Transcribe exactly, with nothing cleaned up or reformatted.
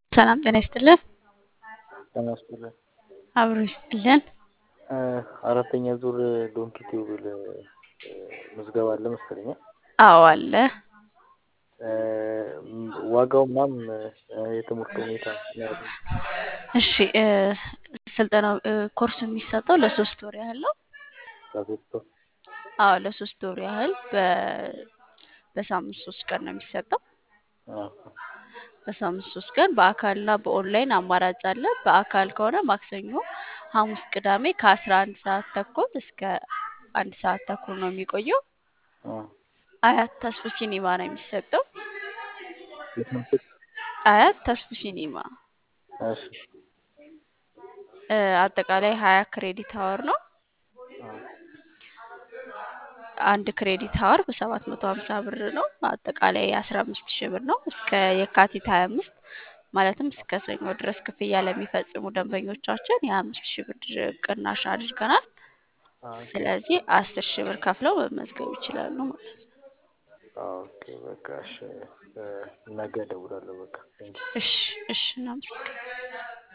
ሰላም ጤና ይስጥልን። ጤና ይስጥልን። አብሮ ይስጥልን። አራተኛ ዙር ዶንኪ ቲዩብ ምዝገባ አለ መሰለኝ። አዎ አለ። ዋጋው ምናምን የትምህርት ሁኔታ ምናምን? እሺ ስልጠናው ኮርሱ የሚሰጠው ለሶስት ወር ያህል ነው። ለሶስት ወር? አዎ ለሶስት ወር ያህል በ በሳምንት ሶስት ቀን ነው የሚሰጠው። አዎ። በሳምንት ሶስት ቀን በአካልና በኦንላይን አማራጭ አለ። በአካል ከሆነ ማክሰኞ፣ ሐሙስ፣ ቅዳሜ ከአስራ አንድ ሰዓት ተኩል እስከ አንድ ሰዓት ተኩል ነው የሚቆየው። አዎ። አያት ተስፉ ሲኒማ ነው የሚሰጠው። የት ነው? አያት ተስፉ ሲኒማ። እሺ። አጠቃላይ ሀያ ክሬዲት አወር ነው። አዎ። አንድ ክሬዲት አወር በሰባት መቶ ሀምሳ ብር ነው። አጠቃላይ አስራ አምስት ሺህ ብር ነው። እስከ የካቲት ሀያ አምስት ማለትም እስከ ሰኞ ድረስ ክፍያ ለሚፈጽሙ ደንበኞቻችን የአምስት ሺህ ብር ቅናሽ አድርገናል። ኦኬ ስለዚህ አስር ሺህ ብር ከፍለው መመዝገብ ይችላሉ ማለት ነው። ኦኬ በቃ እሺ። ነገ እደውላለሁ በቃ። እሺ እሺ እናመሰግናለን።